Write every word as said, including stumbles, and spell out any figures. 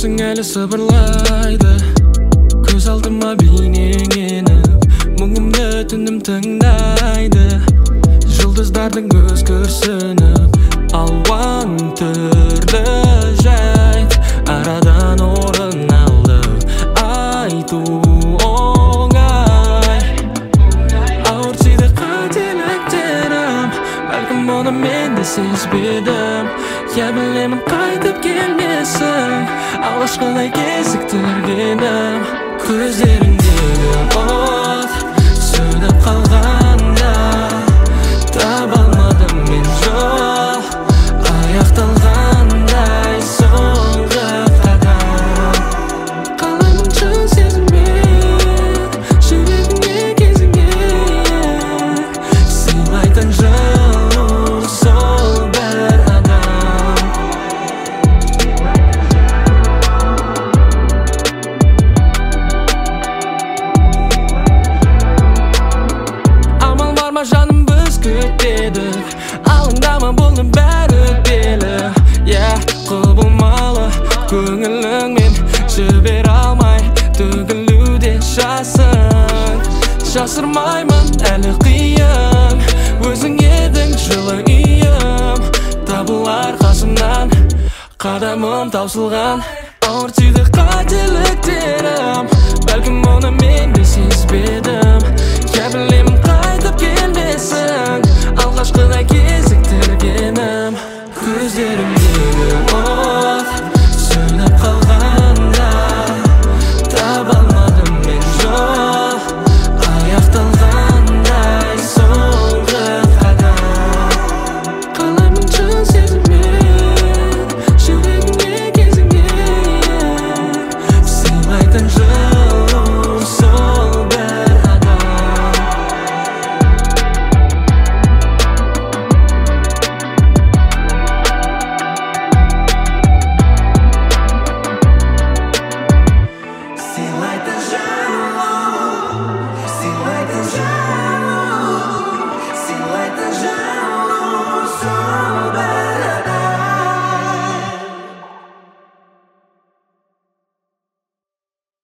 Өзің әлі сыбырлайды, көз алдыма бейнең еніп, мұңымды түнім тыңдайды. Жұлдыздардың көз көрсініп, алуан түрлі жайт арадан орын алды. Айту оңай, ауыр тиді қателіктерім, бәлкім оны мен де сезбедім. Я білемін қайтып келмесің, алғашқыдай кезіктіргенім. Көздеріңдегі от сөніп қалғанда, таба алмадым мен жол аяқталғандай соңғы қадам. Қалаймын шын сезіммен жүрегіңе кезіңе, сыйлайтын жылу сол бір адам. Амал бар ма жаным, біз күтедік, алаңдама бұның бәрі өтпелі. Yeah, құбылмалы көңіліңмен жібер алмай төгілуде жасың. Жасырмаймын әлі қиын, өзің едің жылы үйім. Табылар қасымнан қадамым таусылған, ауыр тиді қателіктерім, бәлкім оны мен